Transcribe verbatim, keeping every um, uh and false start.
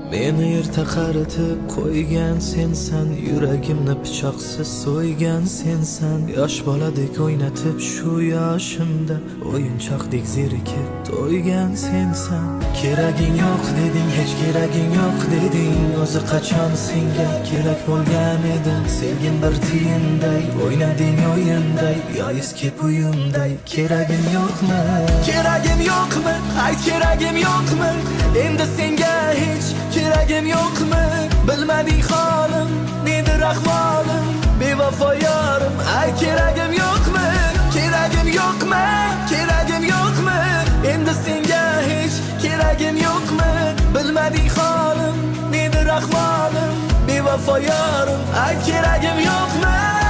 Meni erta qaritib qo'ygan sensan, yuragimni pichoqsiz so'ygan sensan. Yosh boladek o'ynatib shu yoshimda o'yinchoqdek zerikib to'ygan sensan. Keraging yo'q deding, hech keraging yo'q deding. O'zi qachon senga kerak bo'lgan edim. Sevgim bir tiyinday, o'ynading o'yinday, yo eski uyimday. Keragim yo'qmi? Keragim yo'qmi? Ayt keragim yo'qmi? Endi senga hech keragim yo'qmi? Bilmading holim, nedir ahvolim? Bevafo yorim, ay keragim yo'qmi? Keragim yo'qmi? Keragim yo'qmi? Endi senga hech keragim yo'qmi? Bilmading holim, nedir ahvolim? Bevafo yorim, ay keragim yo'qmi?